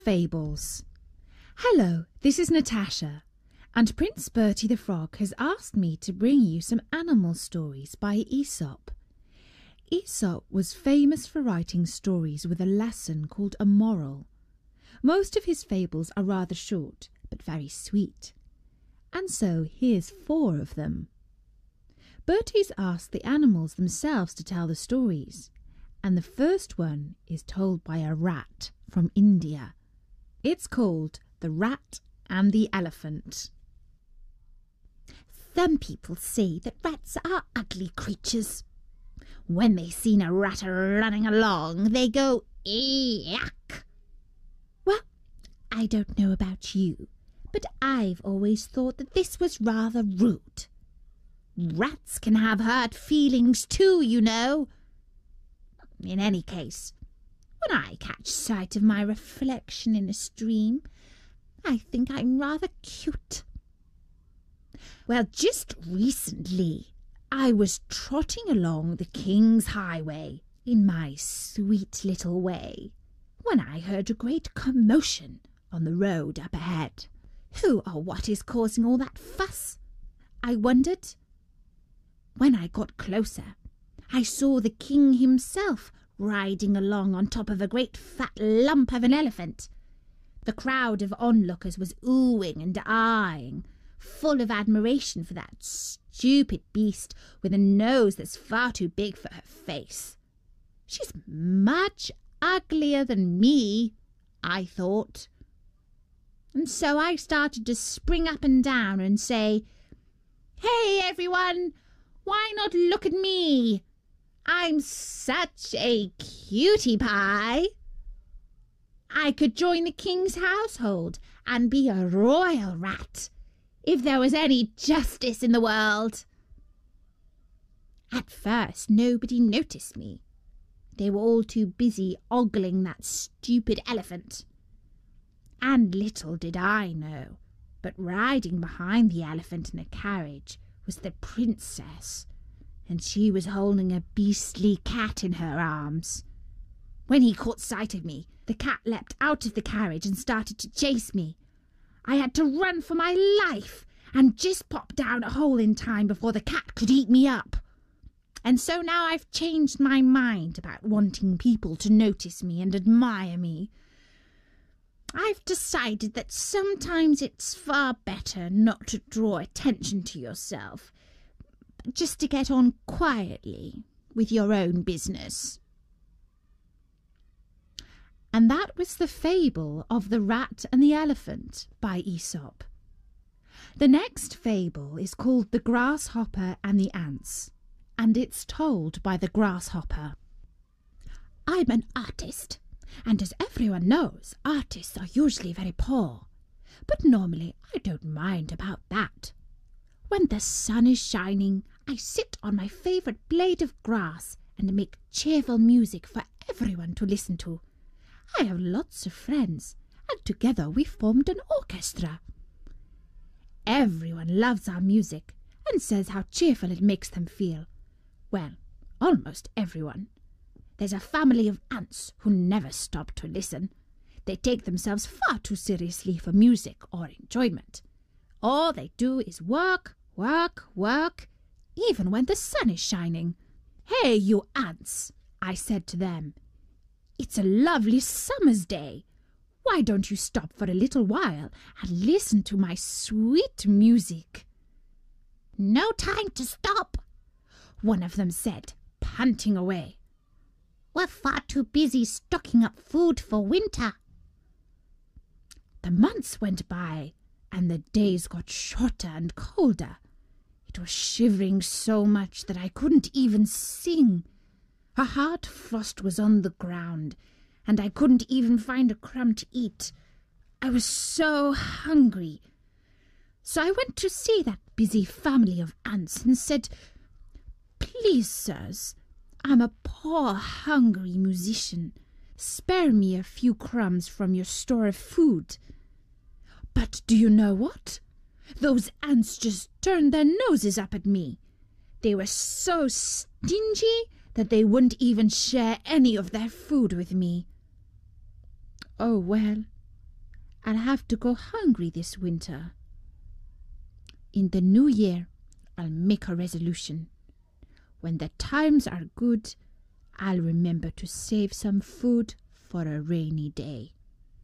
Fables. Hello, this is Natasha, and Prince Bertie the Frog has asked me to bring you some animal stories by Aesop. Aesop was famous for writing stories with a lesson called a moral. Most of his fables are rather short, but very sweet. And so here's 4 of them. Bertie's asked the animals themselves to tell the stories, and the first one is told by a rat from India. It's called The Rat and the Elephant. Some people say that rats are ugly creatures. When they see a rat running along, they go, "Yuck!" Well, I don't know about you, but I've always thought that this was rather rude. Rats can have hurt feelings too, you know. In any case, when I catch sight of my reflection in a stream, I think I'm rather cute. Well, just recently, I was trotting along the King's Highway in my sweet little way when I heard a great commotion on the road up ahead. Who or what is causing all that fuss? I wondered. When I got closer, I saw the king himself riding along on top of a great fat lump of an elephant. The crowd of onlookers was oohing and aahing, full of admiration for that stupid beast with a nose that's far too big for her face. She's much uglier than me, I thought. And so I started to spring up and down and say, "Hey, everyone, why not look at me? I'm such a cutie pie. I could join the king's household and be a royal rat if there was any justice in the world." At first, nobody noticed me. They were all too busy ogling that stupid elephant. And little did I know, but riding behind the elephant in a carriage was the princess, and she was holding a beastly cat in her arms. When he caught sight of me, the cat leapt out of the carriage and started to chase me. I had to run for my life and just pop down a hole in time before the cat could eat me up. And so now I've changed my mind about wanting people to notice me and admire me. I've decided that sometimes it's far better not to draw attention to yourself, but just to get on quietly with your own business. And that was the fable of The Rat and the Elephant by Aesop. The next fable is called The Grasshopper and the Ants, and it's told by the grasshopper. I'm an artist, and as everyone knows, artists are usually very poor. But normally I don't mind about that. When the sun is shining, I sit on my favourite blade of grass and make cheerful music for everyone to listen to. I have lots of friends, and together we formed an orchestra. Everyone loves our music and says how cheerful it makes them feel. Well, almost everyone. There's a family of ants who never stop to listen. They take themselves far too seriously for music or enjoyment. All they do is work, work, work, even when the sun is shining. "Hey, you ants," I said to them. "It's a lovely summer's day. Why don't you stop for a little while and listen to my sweet music?" "No time to stop," one of them said, panting away. "We're far too busy stocking up food for winter." The months went by, and the days got shorter and colder. It was shivering so much that I couldn't even sing. A hard frost was on the ground, and I couldn't even find a crumb to eat. I was so hungry. So I went to see that busy family of ants and said, "Please, sirs, I'm a poor, hungry musician. Spare me a few crumbs from your store of food." But do you know what? Those ants just turned their noses up at me. They were so stingy that they wouldn't even share any of their food with me. Oh, well, I'll have to go hungry this winter. In the new year, I'll make a resolution. When the times are good, I'll remember to save some food for a rainy day."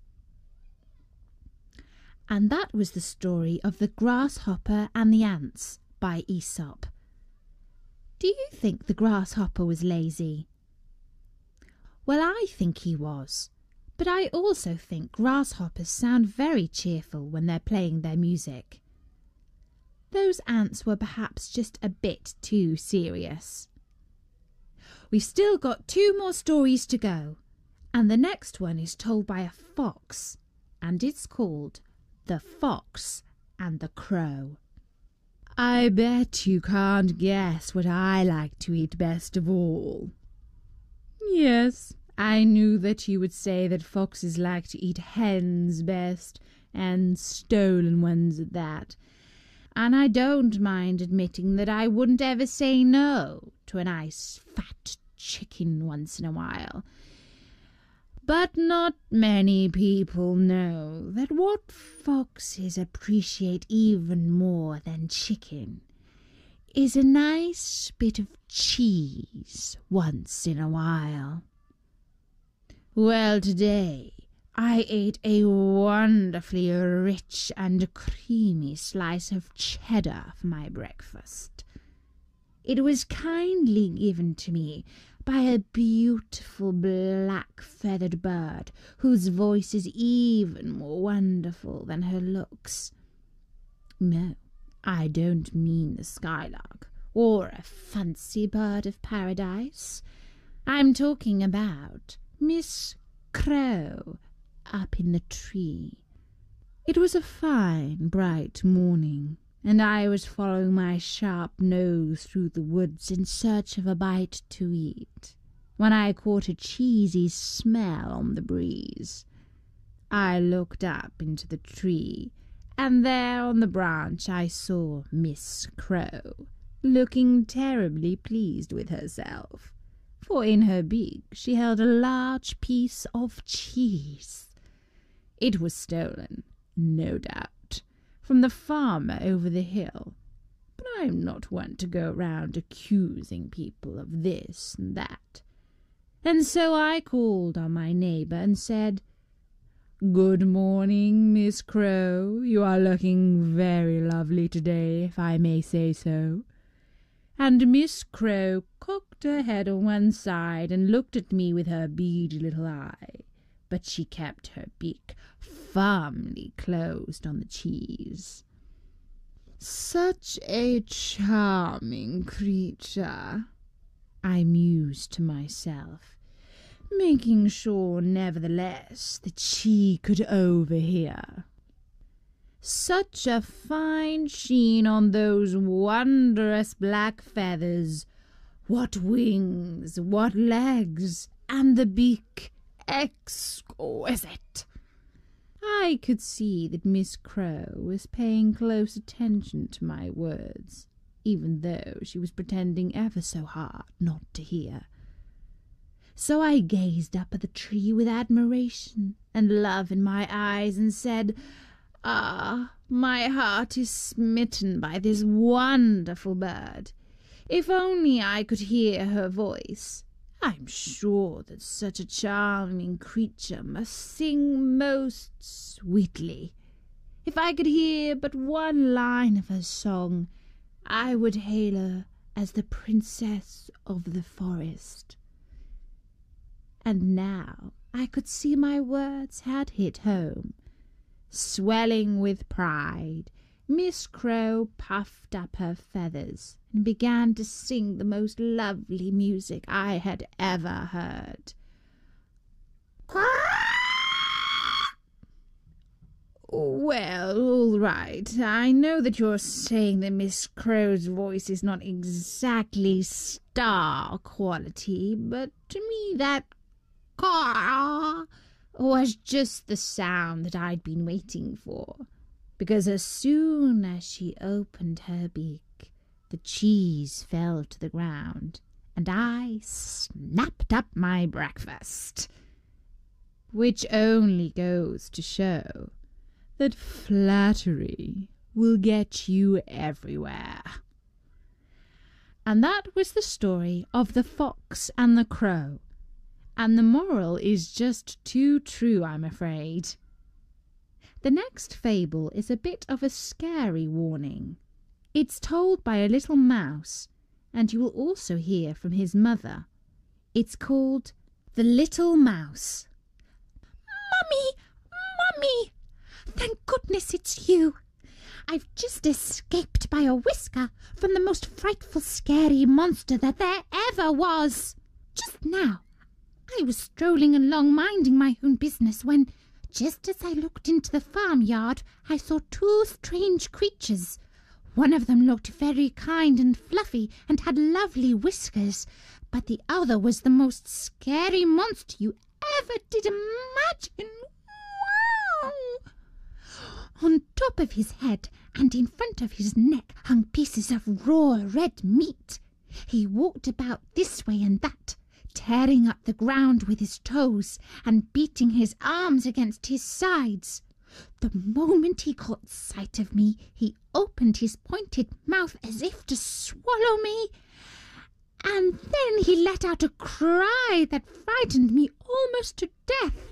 And that was the story of the grasshopper and the ants by Aesop. Do you think the grasshopper was lazy? Well, I think he was, but I also think grasshoppers sound very cheerful when they're playing their music. Those ants were perhaps just a bit too serious. We've still got 2 more stories to go, and the next one is told by a fox, and it's called The Fox and the Crow. I bet you can't guess what I like to eat best of all. Yes, I knew that you would say that foxes like to eat hens best, and stolen ones at that. And I don't mind admitting that I wouldn't ever say no to a nice fat chicken once in a while. But not many people know that what foxes appreciate even more than chicken is a nice bit of cheese once in a while. Well, today I ate a wonderfully rich and creamy slice of cheddar for my breakfast. It was kindly given to me by a beautiful black-feathered bird whose voice is even more wonderful than her looks. No, I don't mean the skylark or a fancy bird of paradise. I'm talking about Miss Crow up in the tree. It was a fine, bright morning, and I was following my sharp nose through the woods in search of a bite to eat, when I caught a cheesy smell on the breeze. I looked up into the tree, and there on the branch I saw Miss Crow, looking terribly pleased with herself, for in her beak she held a large piece of cheese. It was stolen, no doubt, from the farmer over the hill, but I'm not one to go round accusing people of this and that. And so I called on my neighbour and said, "Good morning, Miss Crow. You are looking very lovely today, if I may say so." And Miss Crow cocked her head on one side and looked at me with her beady little eye, but she kept her beak firmly closed on the cheese. "Such a charming creature," I mused to myself, making sure nevertheless that she could overhear. "Such a fine sheen on those wondrous black feathers. What wings, what legs, and the beak exquisite." I could see that Miss Crow was paying close attention to my words, even though she was pretending ever so hard not to hear. So I gazed up at the tree with admiration and love in my eyes and said, "Ah, my heart is smitten by this wonderful bird. If only I could hear her voice. I'm sure that such a charming creature must sing most sweetly. If I could hear but one line of her song, I would hail her as the princess of the forest." And now I could see my words had hit home. Swelling with pride, Miss Crow puffed up her feathers and began to sing the most lovely music I had ever heard. "Well, all right. I know that you're saying that Miss Crow's voice is not exactly star quality, but to me that caw was just the sound that I'd been waiting for, because as soon as she opened her beak, the cheese fell to the ground, and I snapped up my breakfast. Which only goes to show that flattery will get you everywhere. And that was the story of the fox and the crow. And the moral is just too true, I'm afraid. The next fable is a bit of a scary warning. It's told by a little mouse, and you will also hear from his mother. It's called The Little Mouse. Mummy! Thank goodness it's you. I've just escaped by a whisker from the most frightful, scary monster that there ever was. Just now, I was strolling along minding my own business when, just as I looked into the farmyard, I saw two strange creatures. One of them looked very kind and fluffy and had lovely whiskers, but the other was the most scary monster you ever did imagine. Wow! On top of his head and in front of his neck hung pieces of raw red meat. He walked about this way and that, tearing up the ground with his toes and beating his arms against his sides. The moment he caught sight of me, he opened his pointed mouth as if to swallow me, and then he let out a cry that frightened me almost to death.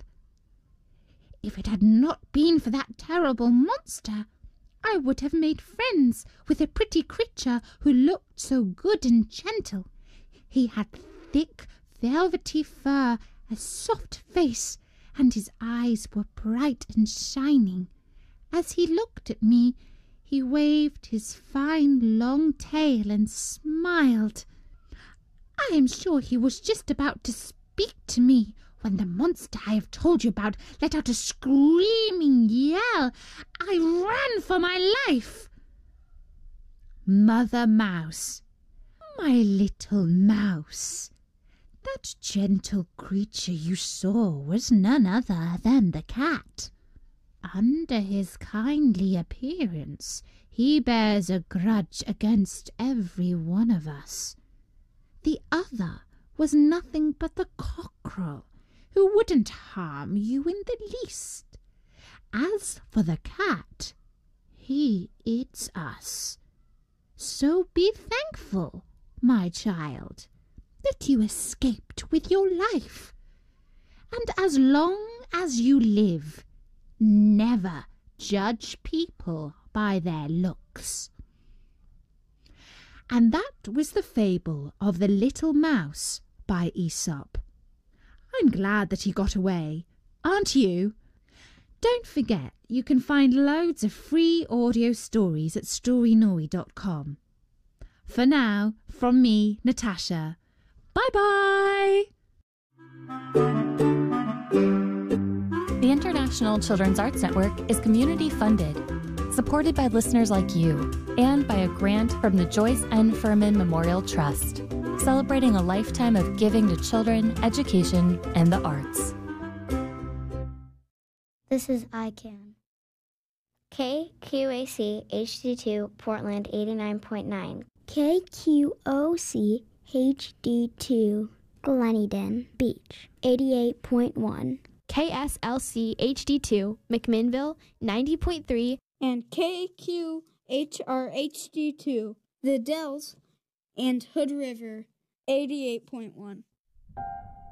If it had not been for that terrible monster, I would have made friends with a pretty creature who looked so good and gentle. He had thick, velvety fur, a soft face, and his eyes were bright and shining. As he looked at me, he waved his fine long tail and smiled. I am sure he was just about to speak to me when the monster I have told you about let out a screaming yell. I ran for my life. Mother Mouse, my little mouse, that gentle creature you saw was none other than the cat. Under his kindly appearance, he bears a grudge against every one of us. The other was nothing but the cockerel, who wouldn't harm you in the least. As for the cat, he eats us. So be thankful, my child, that you escaped with your life. And as long as you live, never judge people by their looks. And that was the fable of the Little Mouse by Aesop. I'm glad that he got away, aren't you? Don't forget, you can find loads of free audio stories at storynori.com. For now, from me, Natasha, bye-bye! The International Children's Arts Network is community-funded, supported by listeners like you, and by a grant from the Joyce N. Furman Memorial Trust, celebrating a lifetime of giving to children, education, and the arts. This is ICANN. KQAC HD2 Portland 89.9. KQOC HD2 Gleneden Beach 88.1. KSLC HD2 McMinnville 90.3. And KQHR HD2 The Dells and Hood River 88.1.